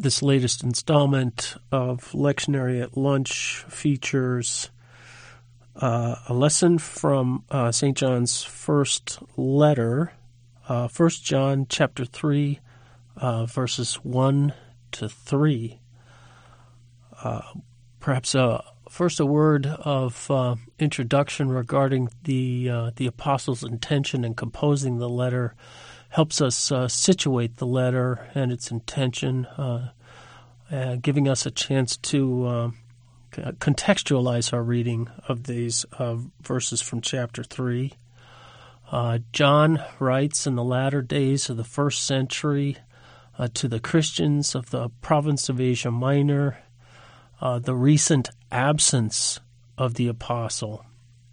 This latest installment of Lectionary at Lunch features a lesson from St. John's first letter, 1 John chapter 3, verses 1 to 3. Perhaps first a word of introduction regarding the apostle's intention in composing the letter. Helps us situate the letter and its intention, giving us a chance to contextualize our reading of these verses from chapter 3. John writes in the latter days of the first century to the Christians of the province of Asia Minor, the recent absence of the apostle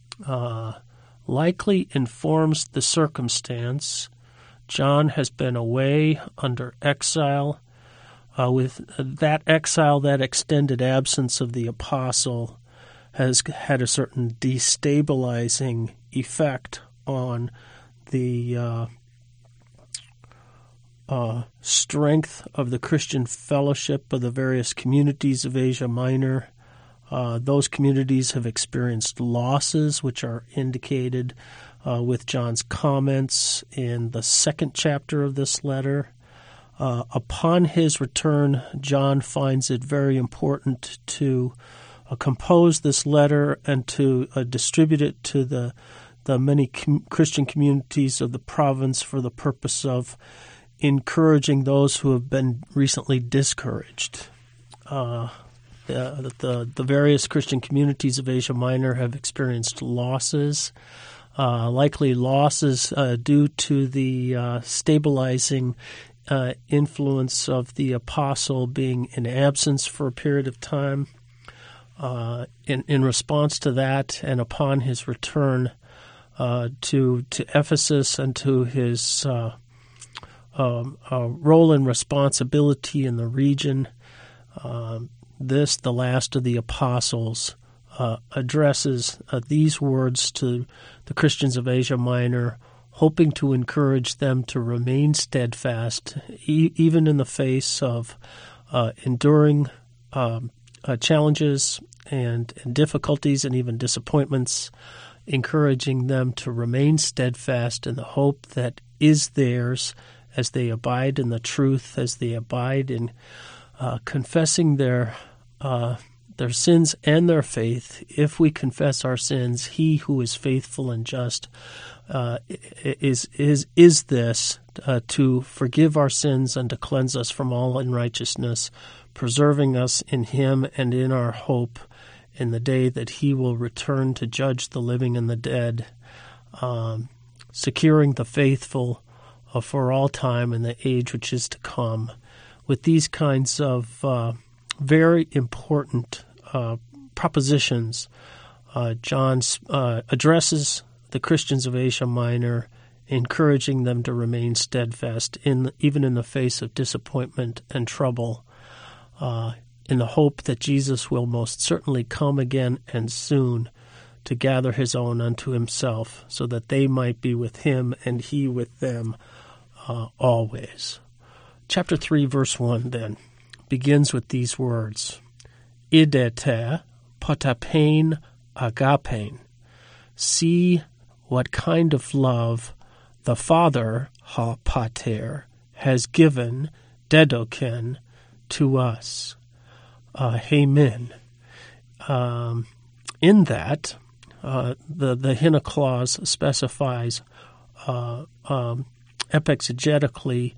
likely informs the circumstance. John has been away under exile. With that exile, that extended absence of the apostle has had a certain destabilizing effect on the strength of the Christian fellowship of the various communities of Asia Minor. Those communities have experienced losses, which are indicated with John's comments in the second chapter of this letter. Upon his return, John finds it very important to compose this letter and to distribute it to the many Christian communities of the province for the purpose of encouraging those who have been recently discouraged. The various Christian communities of Asia Minor have experienced losses. Likely losses due to the stabilizing influence of the apostle being in absence for a period of time. In response to that, and upon his return to Ephesus and to his role and responsibility in the region, the last of the apostles, addresses these words to the Christians of Asia Minor, hoping to encourage them to remain steadfast, even in the face of enduring challenges and difficulties and even disappointments, encouraging them to remain steadfast in the hope that is theirs as they abide in the truth, as they abide in confessing their sins and their faith. If we confess our sins, He who is faithful and just is this to forgive our sins and to cleanse us from all unrighteousness, preserving us in Him and in our hope in the day that He will return to judge the living and the dead, securing the faithful for all time in the age which is to come. With these kinds of very important propositions, John addresses the Christians of Asia Minor, encouraging them to remain steadfast even in the face of disappointment and trouble, in the hope that Jesus will most certainly come again and soon to gather His own unto Himself, so that they might be with Him and He with them always. Chapter 3, verse 1, then, begins with these words, Idete potapein agapein. See what kind of love the Father, ha pater, has given, dedoken, to us. Amen. In that, the hina clause specifies exegetically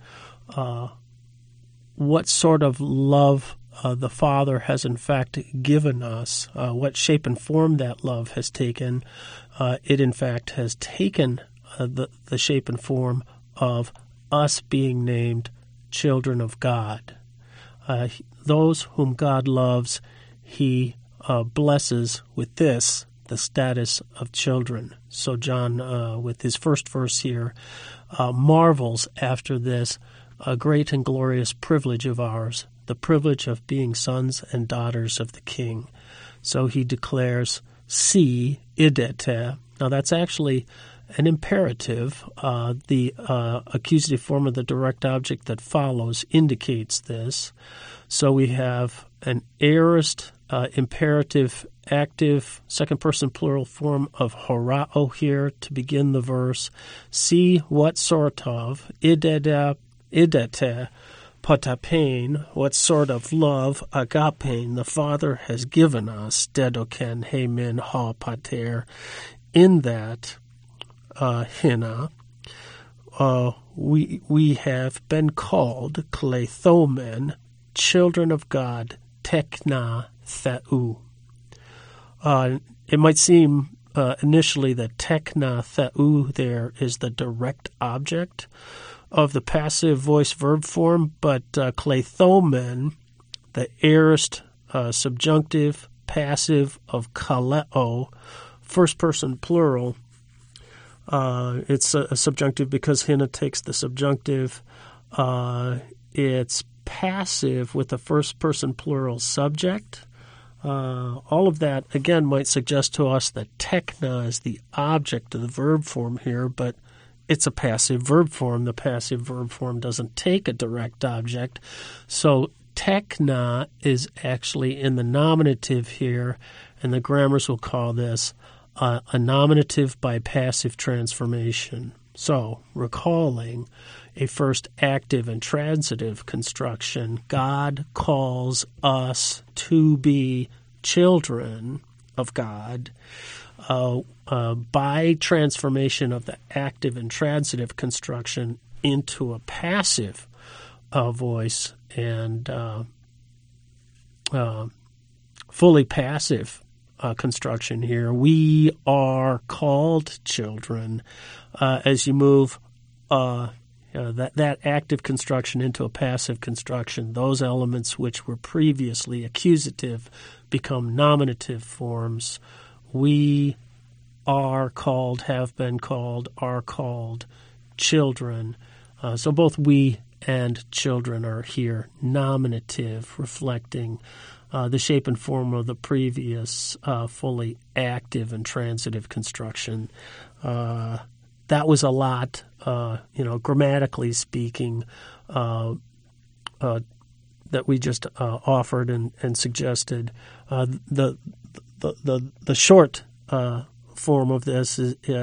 what sort of love the Father has in fact given us, what shape and form that love has taken. It in fact has taken the shape and form of us being named children of God. Those whom God loves, He blesses with this, the status of children. So John, with his first verse here, marvels after this a great and glorious privilege of ours, the privilege of being sons and daughters of the King. So he declares, Si idete. Now that's actually an imperative. The accusative form of the direct object that follows indicates this. So we have an aorist imperative active second-person plural form of horao here to begin the verse. See what sort of idete potapein, what sort of love agapein the Father has given us, dedoken hemin ha pater, in that hina we have been called klethomen, children of God, tekna theou. It might seem initially that tekna theou there is the direct object of the passive voice verb form, but klethomen, the aorist subjunctive passive of kaleo, first person plural, it's a subjunctive because hina takes the subjunctive. It's passive with the first person plural subject. All of that, again, might suggest to us that tekna is the object of the verb form here, but it's a passive verb form. The passive verb form doesn't take a direct object. So tekna is actually in the nominative here, and the grammars will call this a nominative by passive transformation. So, recalling a first active and transitive construction, God calls us to be children of God by transformation of the active and transitive construction into a passive voice and fully passive construction here. We are called children. As you move that active construction into a passive construction, those elements which were previously accusative become nominative forms. We are called, have been called, are called children. So both we and children are here nominative, reflecting the shape and form of the previous fully active and transitive construction. That was a lot, grammatically speaking, that we just offered and suggested. The short form of this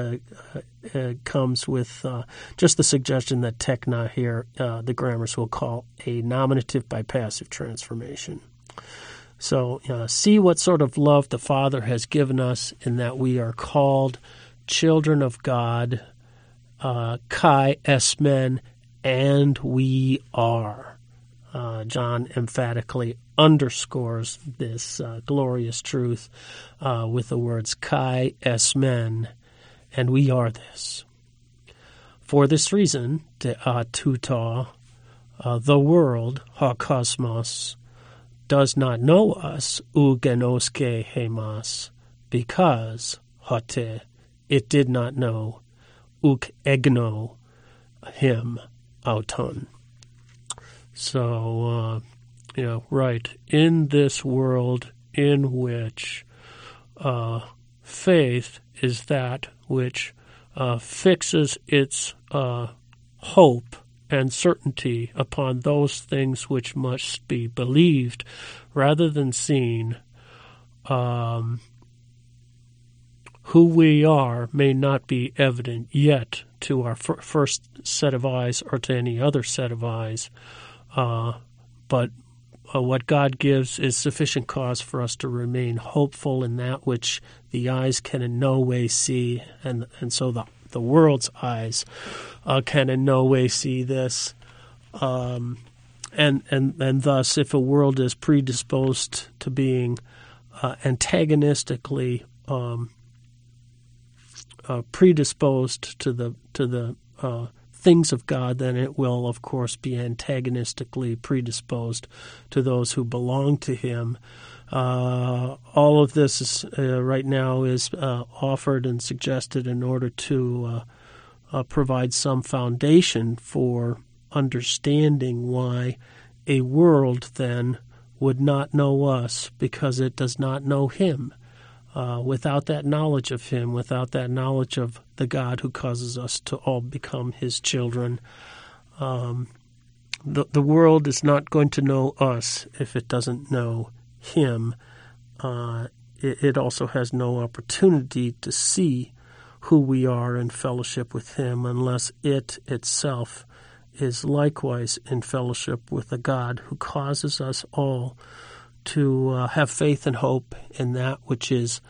comes with just the suggestion that tekna here, the grammars will call a nominative by passive transformation. So see what sort of love the Father has given us in that we are called children of God, kai esmen, and we are. John emphatically underscores this glorious truth with the words kai esmen, and we are this. For this reason, tuta, the world, ha cosmos, does not know us, ugenoske hemas, because, hate, it did not know, uk egno, him, auton. So, right, in this world in which faith is that which fixes its hope and certainty upon those things which must be believed rather than seen, who we are may not be evident yet to our first set of eyes or to any other set of eyes, but what God gives is sufficient cause for us to remain hopeful in that which the eyes can in no way see, and so the world's eyes can in no way see this, and thus, if a world is predisposed to being antagonistically predisposed to the things of God, then it will, of course, be antagonistically predisposed to those who belong to Him. All of this is, right now is offered and suggested in order to provide some foundation for understanding why a world then would not know us because it does not know Him. Without that knowledge of him, without that knowledge of the God who causes us to all become his children, the world is not going to know us if it doesn't know him. It also has no opportunity to see who we are in fellowship with him unless it itself is likewise in fellowship with a God who causes us all to have faith and hope in that which is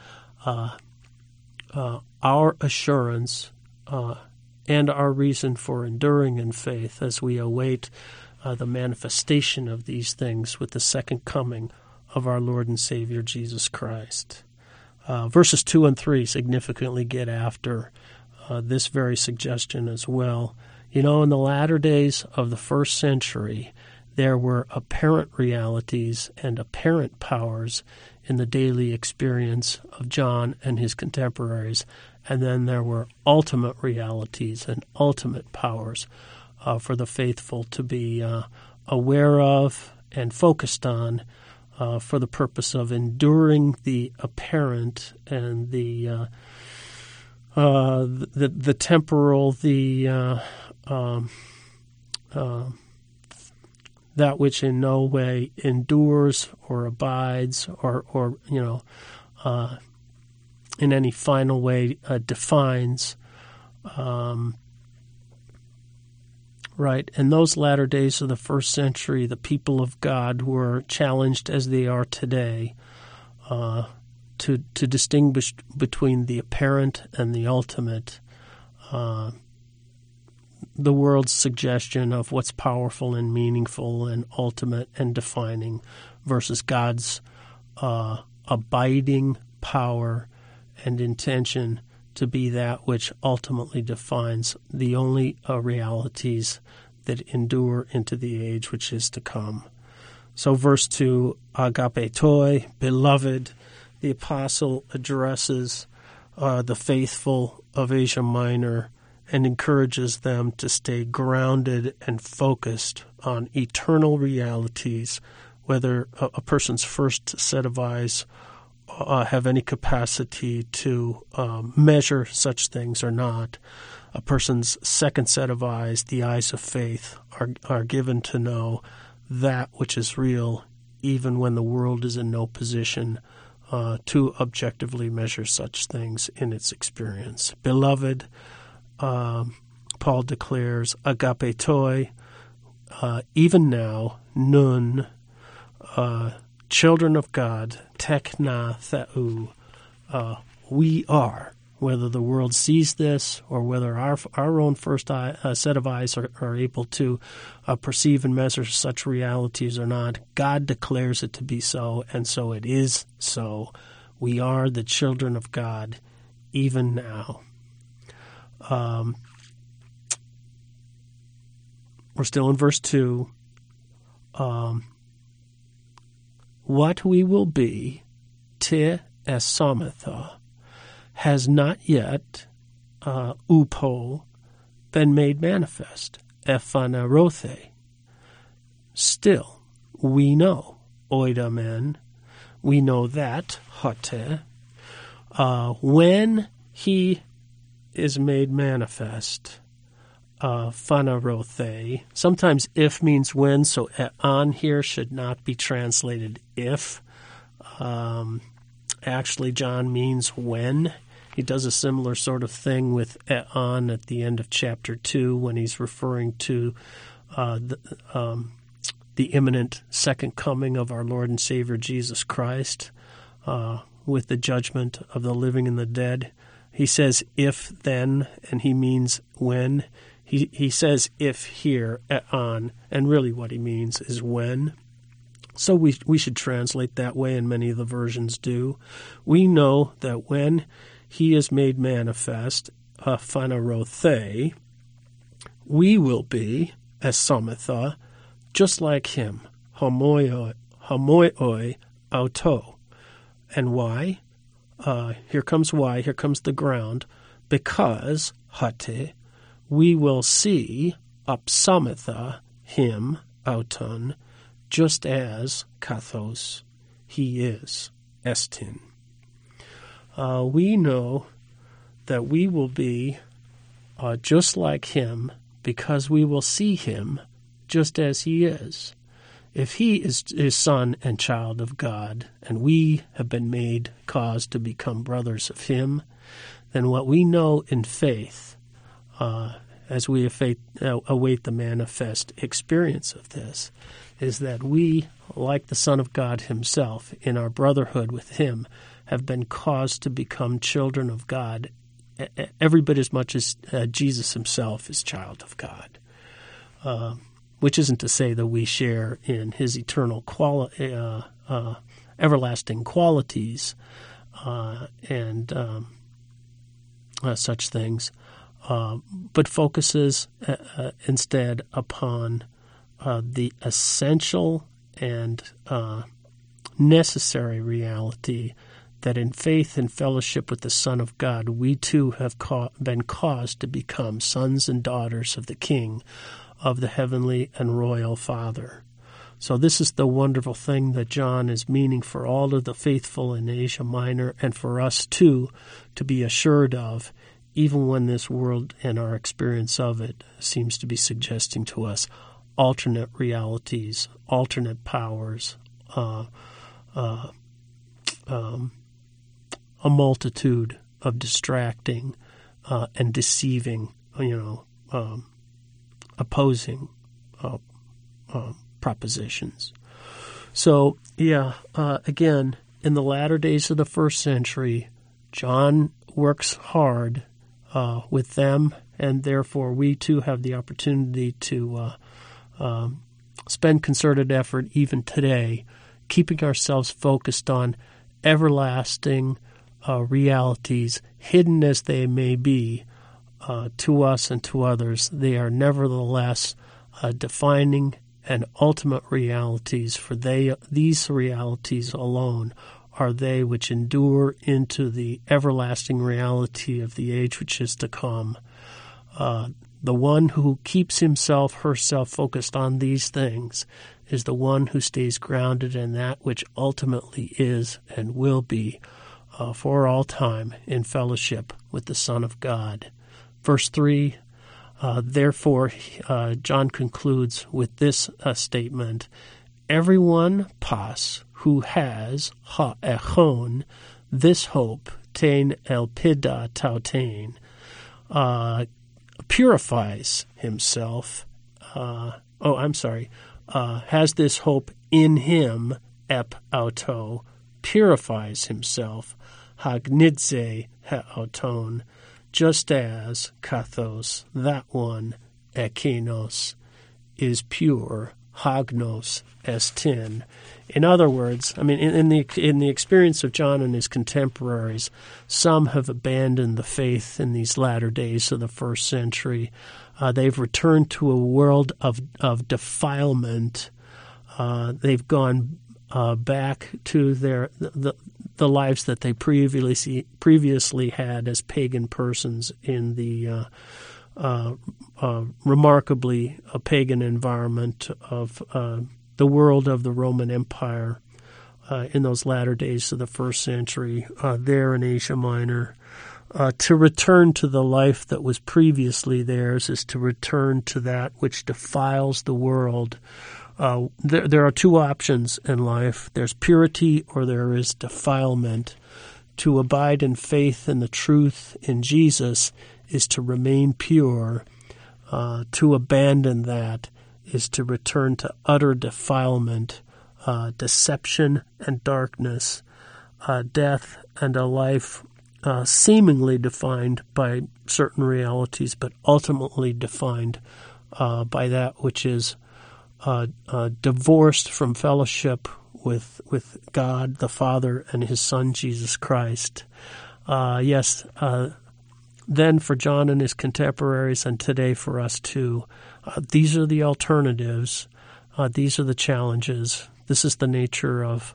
our assurance and our reason for enduring in faith as we await the manifestation of these things with the second coming of our Lord and Savior Jesus Christ. Verses 2 and 3 significantly get after this very suggestion as well. You know, in the latter days of the first century, there were apparent realities and apparent powers in the daily experience of John and his contemporaries, and then there were ultimate realities and ultimate powers for the faithful to be aware of and focused on for the purpose of enduring the apparent and the temporal, that which in no way endures or abides or in any final way defines. Right. In those latter days of the first century, the people of God were challenged as they are today to distinguish between the apparent and the ultimate. The world's suggestion of what's powerful and meaningful and ultimate and defining versus God's abiding power and intention to be that which ultimately defines the only realities that endure into the age which is to come. So verse 2, agapetoi, beloved, the apostle addresses the faithful of Asia Minor and encourages them to stay grounded and focused on eternal realities, whether a person's first set of eyes have any capacity to measure such things or not. A person's second set of eyes, the eyes of faith, are given to know that which is real, even when the world is in no position to objectively measure such things in its experience. Beloved, Paul declares, agapetoi, even now, nun, children of God, tekna theou, we are, whether the world sees this or whether our own first set of eyes are able to perceive and measure such realities or not, God declares it to be so, and so it is so. We are the children of God even now. We're still in verse 2. What we will be, te esometha, has not yet, upo, been made manifest, ephanerothe. Still, we know, oidamen, we know that, hote, when he is made manifest, phanerothe. Sometimes if means when, so on here should not be translated if. Actually, John means when. He does a similar sort of thing with on at the end of chapter 2 when he's referring to the imminent second coming of our Lord and Savior Jesus Christ with the judgment of the living and the dead. He says if then, and he means when. He says if here, on, and really what he means is when. So we should translate that way, and many of the versions do. We know that when he is made manifest, phanerothe, we will be, esometha, just like him, homoioi auto. And why? Here comes why, here comes the ground. Because, hate, we will see, apsametha, him, auton, just as, kathos, he is, estin. we know that we will be just like him because we will see him just as he is. If he is his son and child of God, and we have been made cause to become brothers of him, then what we know in faith, as we await the manifest experience of this, is that we, like the Son of God himself, in our brotherhood with him, have been caused to become children of God every bit as much as Jesus himself is child of God. Which isn't to say that we share in his eternal everlasting qualities and such things, but focuses instead upon the essential and necessary reality that in faith and fellowship with the Son of God, we too have been caused to become sons and daughters of the King, of the heavenly and royal Father. So this is the wonderful thing that John is meaning for all of the faithful in Asia Minor and for us too to be assured of, even when this world and our experience of it seems to be suggesting to us alternate realities, alternate powers, a multitude of distracting and deceiving, opposing propositions. So, again, in the latter days of the first century, John works hard with them, and therefore we too have the opportunity to spend concerted effort even today, keeping ourselves focused on everlasting realities, hidden as they may be, to us and to others. They are nevertheless defining and ultimate realities, for these realities alone are they which endure into the everlasting reality of the age which is to come. The one who keeps herself focused on these things is the one who stays grounded in that which ultimately is and will be for all time in fellowship with the Son of God. Verse 3, therefore, John concludes with this statement, everyone pas who has ha-echon, this hope, tein elpida tautein, purifies himself, has this hope in him, ep auto, purifies himself, hagnidze ha-auton, just as kathos, that one, ekinos, is pure, hagnos, estin. In other words, in the experience of John and his contemporaries, some have abandoned the faith in these latter days of the first century. They've returned to a world of defilement. They've gone back to the lives that they previously had as pagan persons in the remarkably pagan environment of the world of the Roman Empire in those latter days of the first century there in Asia Minor. To return to the life that was previously theirs is to return to that which defiles the world. There are two options in life. There's purity or there is defilement. To abide in faith and the truth in Jesus is to remain pure. To abandon that is to return to utter defilement, deception and darkness, death and a life seemingly defined by certain realities, but ultimately defined by that which is divorced from fellowship with God the Father and his Son Jesus Christ. Then for John and his contemporaries, and today for us too, these are the alternatives. These are the challenges. This is the nature of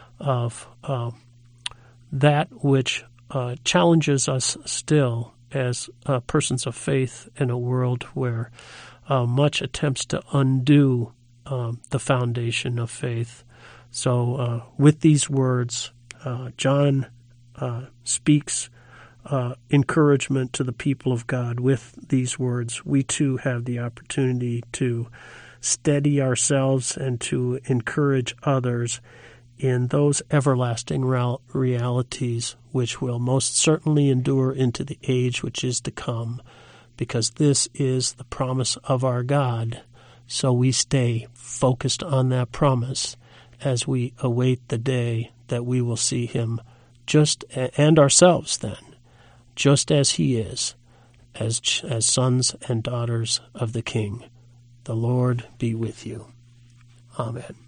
that which challenges us still as persons of faith in a world where much attempts to undo the foundation of faith. So with these words, John speaks encouragement to the people of God with these words, we too have the opportunity to steady ourselves and to encourage others in those everlasting realities which will most certainly endure into the age which is to come, because this is the promise of our God. So we stay focused on that promise as we await the day that we will see him and ourselves then, just as he is, as sons and daughters of the King. The Lord be with you. Amen.